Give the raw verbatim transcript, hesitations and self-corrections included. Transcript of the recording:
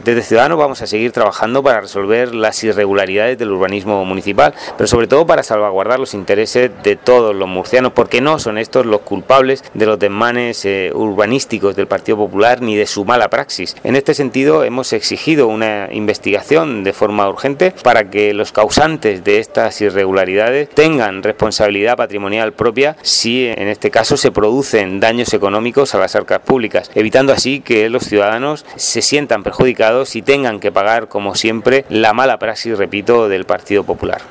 Desde Ciudadanos vamos a seguir trabajando para resolver las irregularidades del urbanismo municipal, pero sobre todo para salvaguardar los intereses de todos los murcianos, porque no son estos los culpables de los desmanes eh, urbanísticos del Partido Popular ni de su mala praxis. En este sentido, hemos exigido una investigación de forma urgente para que los causantes de estas irregularidades tengan responsabilidad patrimonial propia si en este caso se producen daños económicos a las arcas públicas, evitando así que los ciudadanos se sientan perjudicados y tengan que pagar, como siempre, la mala praxis, repito, del Partido Popular.